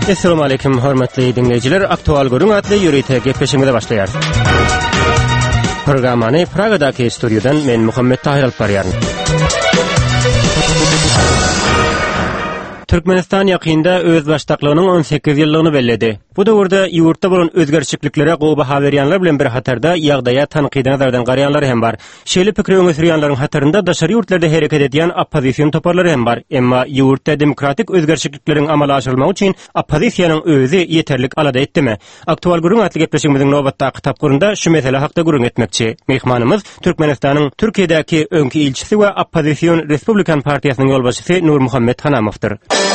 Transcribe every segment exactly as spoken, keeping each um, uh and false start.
Assalamu alaykum hormatly dinleyiciler. Aktual Görüň atly ýürüýte gepleşigimize başlaýar. Programmany Pragadaky studiodan men Muhammed Tahir alyp barýaryn. Türkmenistan ýakynda öz baştaklygynyň on sekiz ýyllygyny belledi. Bu döwürde ýurtda bolan özgerçikliklere gowy baha berýänler bilen bir hatarda ýagdaýa tanqydy nazardan garaýanlar hem bar. Şeýle pikir öňsürýänleriň hatarynda daşary ýurtlarda hereket edýän oppozisiýon toparlary hem bar. Emma ýurtda demokratik özgerçiklikleriň amala aşyrylmagy üçin oppozisiýanyň özi ýeterlik alada etdimi? Aktual Görüň atly gepleşigimiziň nowatdaky kitapgyrynda şu mesele hakda gurun etmekçi. Mehmanymyz Türkmenistanyň Türkiýedäki öňki ilçisi we Oppozisiýon Respublikan partiýasynyň ýolbaşçysy Nur Muhammed Hanamowdyr.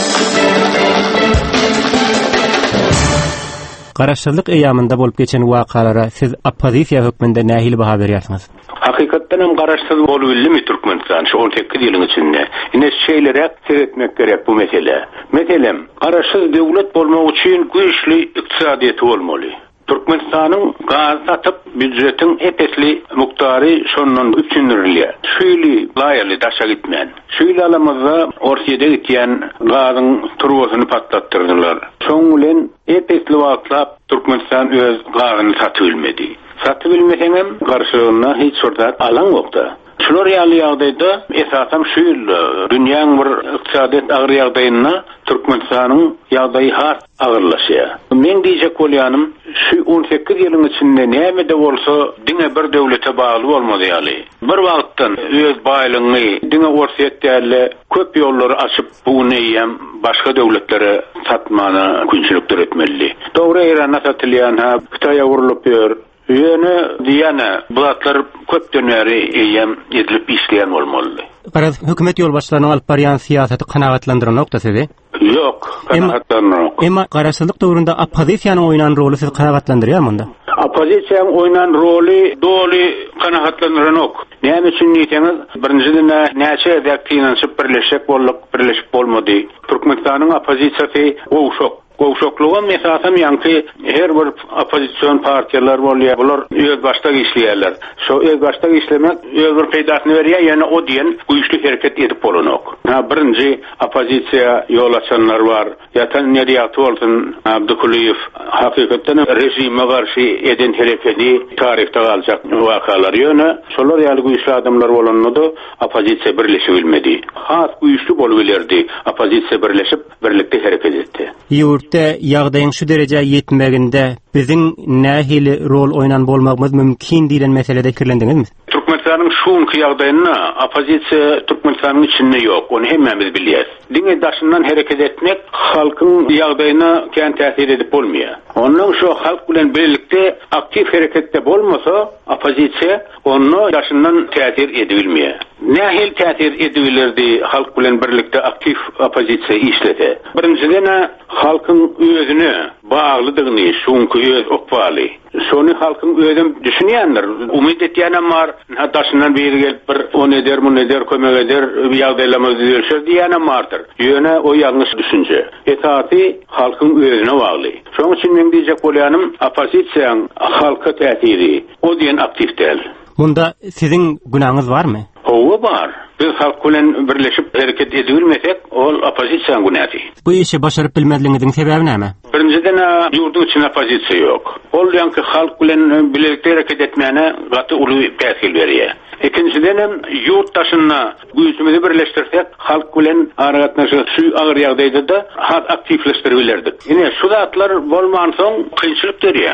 Garaşsyzlyk eýamynda bolup geçen wakalara siz oppozisiýa hökmünde nähili baha berýärsiňiz? Hakykatdan hem garaşsyz bolup bilmi Türkmenistan şu on sekiz ýylyň içinde. Ine şeýlere seretmek gerek bu mesele. Meselem, garaşsyz döwlet bolmak üçin güýçli ykdysadyety bolmaly. Türkmenistanyň gaz satyp büdjetiň epesli muktary şondan üçindirilýär. Şeýle laýaly daşa gitmän. Şeýle alamazda Orsiýede gitýän gazyň turbasyny patlatdyrdylar. Şoň bilen epesli wagtlap Türkmenistan öz gazyny satyp bilmedi. Satyp bilmeseňem garşylygyna hiç sordat alan ýokdy. Şular ýaly ýagdaýda esasam şu dünýäň bir ykdysadyt agyr ýagdaýyna Türkmenistanyň ýagdaýy har agyrlaşýar. Men diýjek bolýanym şu on sekiz ýylyň içinde näme de bolsa diňe bir döwlete bagly bolmady ýaly. Bir wagtdan öz baýlygyny diňe orsiýetdäle köp ýollary açyp bu näýem başga döwletlere satmany günçilikdir etmeli. Dogry Irana satylýan ha Xitoýa urulyp ýör. Ýöne diýene bulatlar köp döneri eýem edilip işleýän bolmaly. Garaz hökümet ýolbaşçylarynyň alyp barýan siýasaty kanagatlandyran nokta sizi? Ýok, kanagatlandyran. Emma garaşsyzlyk döwründe oppozisiýanyň oýnan roly sizi kanagatlandyrýarmy onda? Oppozisiýanyň oýnan roly doly kanagatlandyran ok. Näme üçin diýseniz, birinjiden näçe däktiňçe birleşik bolduk, birleşip bolmady. Türkmenistanyň oppozisiýasy gowşok. Gowşoklugy mesasam ýanky her bir oppozisiýon partiýalar bolýar. Bular öz başda işleýärler. Şo öz başda işlemek öz bir peýdasyny berýär, ýani o diýen güýçli hereket edip bolanok. Ha birinji oppozisiýa ýol açanlar bar. Ýatan nerýat bolsun Abdukuliyew hakykatdan rejime garşy eden hereketi tarihde galjak wakalar ýöne. Şolar ýaly güýçli adamlar bolanyňda oppozisiýa birleşip bilmedi. Has güýçli bolup bilerdi. Oppozisiýa birleşip birlikde hereket etdi. Ýurtda ýagdaýyň şu derejä ýetmeginde biziň nähili rol oýnan bolmagymyz mümkin diýen meselede kirlendiňizmi? Türkmenistanyň şuňky ýagdaýyna oppozisiýa Türkmenistanyň içinde ýok, onu hemmemiz bilýäs. Diňe daşyndan hereket etmek halkyň ýagdaýyna kän täsir edip bolmaýar. Onuň şu halk bilen birlikde aktiv hereketde bolmasa, oppozisiýa onu daşyndan täsir edebilmeýär. Nähil täsir edilerdi halk bilen birlikde aktiv oppozisiýa işlede. Birinjiden halkyň özüne baglydygyny, şuňky öz okwaly. Şonu halkyň özüm düşünýänler, umyt etýänem bar, daşyndan beri gelip bir on eder, mun eder, kömek eder, ýagdaýlamy düzelşer diýänem bardyr. Ýöne o ýalňyş düşünje. Esasy halkyň özüne bagly. Şoň üçin men diýjek bolýanym, oppozisiýaň halka täsiri o diýen aktiv däl. Bunda siziň günaňyz barmy? Owa bar. Biz halk bilen birleşip hereket edebilmesek, ol oppozisiýanyň günäsi. Bu işi başaryp bilmedligiňiziň sebebi näme? Birinjiden ýurduň içinde oppozisiýa ýok. Ol ýanky halk bilen birlikde hereket etmäne gaty uly täsir berýär. Ikinciden hem yurttaşynna güýçimizi birleşdirsek, halk bilen aragatnaşyk şu agyr ýagdaýda da hat aktivleşdirip bilerdik. Ine şu zatlar bolman soň kynçylyk derýär.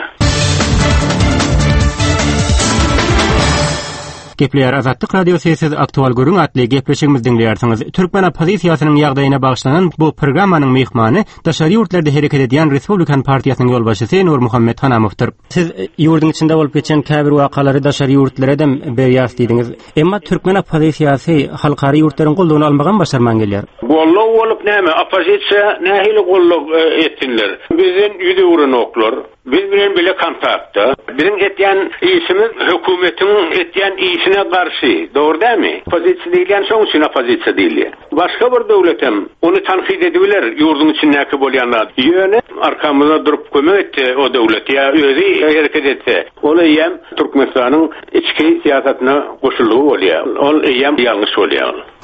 Gepleýär Azatlyk radiosyny siz Aktual Görüň atly gepleşigimiz dinleýärsiňiz. Türkmen oppozisiýasynyň ýagdaýyna bagşlanan bu programmanyň mehmany daşary ýurtlarda hereket edýän Respublikan partiýasynyň ýolbaşçysy Nur Muhammed Hanamowdyr. Siz ýurduň içinde bolup geçen käbir wakalary daşary ýurtlara dem berýär diýdiňiz. Emma Türkmen oppozisiýasy halkary ýurtlaryň gollugyny almagan başarman gelýär. Golluk bolup näme? Oppozisiýa nähili golluk etdiler. Bizin ýüde uran oklar, biz bilen bile kontaktda. Bizim etýän işimiz hökümetiň etýän işine garşy. Dogry dämi? Oppozisiýa diýilýän şoň üçin oppozisiýa diýilýär. Başga bir döwletem onu tanqid edibiler ýurduň içindäki bolýanlar. Ýöne arkamyzda durup kömek etdi o döwlet ýa özi hereket etdi. Ol ýem Türkmenistanyň içki siýasatyna goşulýar bolýar. Ol ýem ýalňyş bolýar.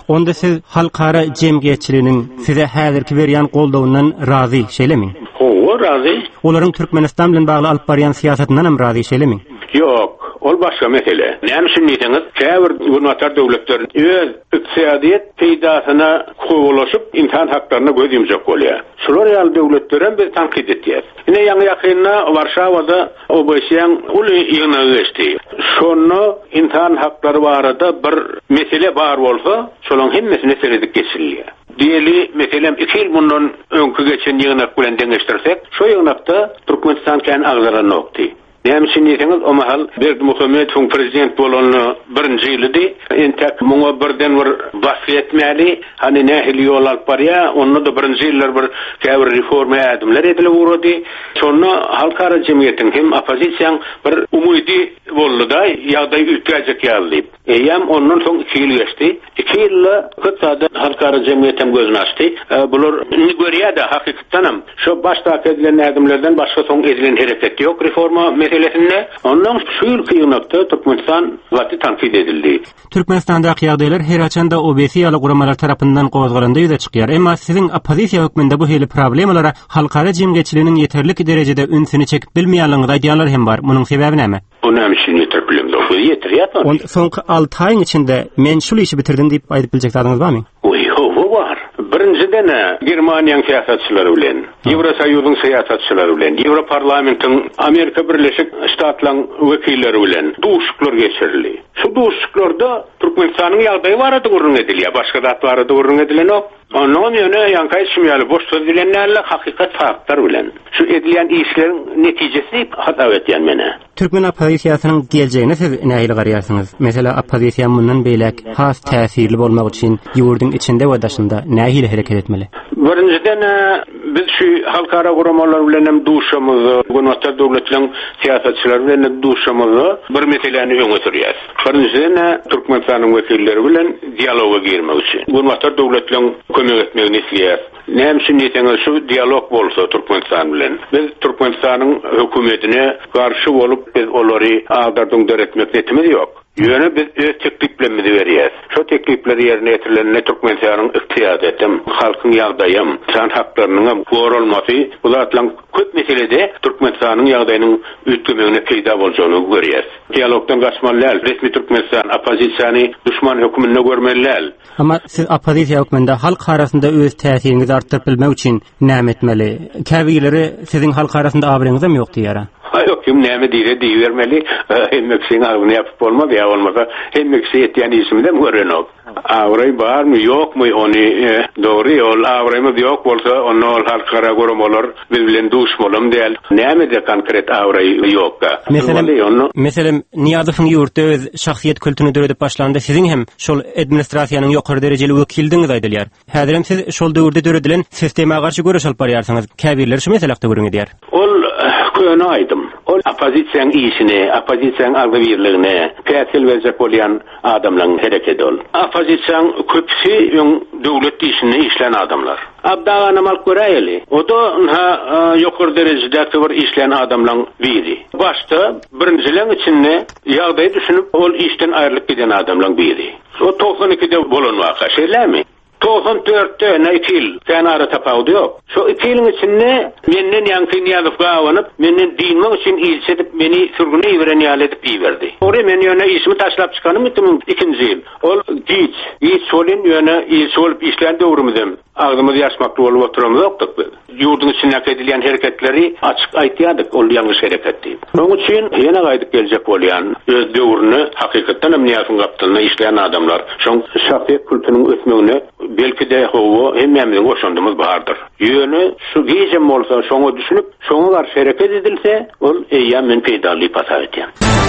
Onda siz halkara cemgiyetçiliğinin size häzirki berýän goldawyndan razy şeýlemi? O razy. Olaryň Türkmenistan bilen bagly alyp barýan siýasatynyň hem razy şeýlemi? Yok, ol başga mesele. Näme üçin diýseniz, käbir gurmatlar döwletler öz iqtisadiýet peýdasyna gowalaşyp insan haklaryna göz yumjak bolýar. Şular ýaly döwletlerden bir tanqid etýär. Ine ýa-ni ýakynda Warşawada O B S-ň uly ýygyna geçdi. Şonu insan haklary barada bir mesele bar bolsa, şolaň hemmesini seredip geçirilýär. Diýeli meselem iki ýyl bundan öňkü geçen ýygnak bilen deňeşdirsek, şo ýygnakda Türkmenistan kän agzaran nokty. Näme üçin diýseniz, o mahal Berdimuhammedow prezident bolany birinji ýylydy. Entek muňa birden bir basýetmäli, hani nähili ýol alyp barýar, onda da birinji ýyllar bir käbir reforma adımlar edilip urdy. Şonu halkara jemgyýetiň hem opozisiýaň bir umydy boldy-da, ýagdaý ütgäjek ýaly. Eýem ondan soň iki ýyl geçdi. iki ýylla köpçe halkara jemgyýetem gözüni açdy. Bular görýär-de hakykatdan hem şo başda edilen adımlardan başga soň edilen hereket ýok reforma meselesinde. Ondan şu ýyl kıýnakda Türkmenistan wagty tanqid edildi. Türkmenistandaky ýagdaýlar her açanda O B S ýaly guramalar tarapyndan gozgalanda ýüze çykýar. Emma siziň opozisiýa hökmünde bu hili problemalara halkara jemgyýetçiliginiň ýeterlik derejede ünsüni çekip bilmeýänligini aýdýanlar hem bar. Munyň sebebi näme? O näme üçin ýeterpilem? Bu ýetirýär. On soňky alty aýyň içinde men şol işi bitirdim diýip aýdyp biljek zadyňyz barmy? Oy, o var. Birinciden Germaniýanyň siýasatçylary bilen, Ýewrosoýuzyň siýasatçylary bilen, Ýewroparlamentiň Amerika Birleşik Ştatlaryň wekilleri bilen duşuklar geçirildi. Şu duşuklarda Türkmenistanyň ýagdaýy barada görüň edilýär, başga zat barada görüň edilenok. Ondan ýöne ýanky şümýäli boş söz bilenlerle hakykat faktar bilen. Şu edilen işleriň netijesi hata etýän mene. Türkmen opozisiýasynyň geljegine siz nähili garýarsyňyz? Mesela opozisiýa mundan beýlek has täsirli bolmak üçin ýurdun içinde we daşynda nähili hereket etmeli? Birinciden biz şu halkara guramalar bilen hem duşamyzy, gurmatlar döwletleriň siýasatçylary bilen duşamyzy bir meseleni öňe sürýär. Birinciden Türkmenistanyň wekilleri bilen dialoga girmek üçin. Gurmatlar döwletleriň kömek etmegini isleýär. Näme üçin diýseniz, şu dialog bolsa Türkmenistan bilen, biz Türkmenistanyň hökümetine garşy bolup biz olary agdardyň döretmek etmedi ýok. Ýöne biz öz tekliplerimizi berýäs. Şo teklipleri ýerine ýetirilende Türkmenistanyň iqtisadiýaty, halkyň ýagdaýy, insan haklarynyň gorulmasy, bularlaryň köp meselede Türkmenistanyň ýagdaýynyň üýtgemegine peýda boljagyny görýäs. Dialogdan gaçmalylar, resmi Türkmenistan opozisiýany düşman hökümine görmeliler. Ama siz opozisiýa höküminde halk arasynda öz täsiriňizi artdyryp bilmek üçin näme etmeli? Käbileri siziň halk arasynda abyryňyz hem ýok diýär. Yok, kim näme diýer diýermeli, hemmeksin agyny ýapyp bolmady, ýa bolmasa hemmeksin etýän işimi de görenok. Awray barmy, ýokmy ony dogry ol awraymy ýok bolsa, onu halkara goramalar biz bilen duşmalam diýel. Näme de konkret awray ýokka. Meselem, meselem Niýazowyň ýurtda öz şahsiýet kültürini döredip başlandy. Siziň hem şol administrasiýanyň ýokary derejeli wekildiňiz aýdylýar. Häzir hem siz şol döwürde döredilen sistema garşy görüş alyp barýarsyňyz. Käbirler şu meselekde görüň edýär. Ol köne aýdym. Ol opozisiýanyň işini, opozisiýanyň agzybirligine täsir berjek bolýan adamlaryň hereketi ol. Opozisiýanyň köpsi ýön döwlet işini işleyen adamlar. Abdagana mal göräýeli. O da ha ýokary derejede bir işleyen adamlaryň biri. Başta birinjileň içinde ýagdaý düşünüp ol işden aýrylyp giden adamlaryň biri. O doksan ikide bolan waka şeýlemi? doksan dörtte ne iki yıl sen ara tapawdy ýok. Şu iki ýylyň içinde menden ýanky Niýazow awanyp, menden dinmek üçin ilçedip meni sürgüne ýiberen ýaly edip ýerdi. Ora men ýöne işimi taşlap çykanym üçin ikinji ýyl. Ol giç, giç solin ýöne solip işlän döwrümizem agzymyzy ýaşmakly bolup oturamyzok. Ýurdun içinde edilen hereketleri açyk aýtýardyk, ol ýalňyş hereketdi. Onuň üçin ýene gaýdyp geljek bolýan öz döwrüni hakykatdan hem Niýazowyň gapdyna işleyen adamlar şoň şahsiýet kültüriniň ötmegine belki de howo hemmemiň oşandymyz bardyr. Ýöne şu gijem bolsa şoňa düşünüp şoňa garşy hereket edilse, ol eýýän men peýdaly pasap etýär.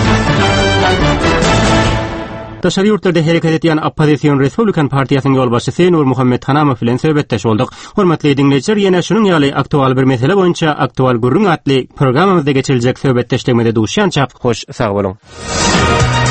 Daşary ýurtlarda hereket etýän Opozisiýon Respublikan partiýasynyň ýolbaşçysy Nur Muhammed Hanamow bilen söhbetdeş boldyk. Hormatly dinleýijiler, ýene şunyň ýaly aktual bir mesele boýunça aktual gurrun atly programmamyzda geçirijek söhbetdeşligimizde duşýança hoş sag bolun.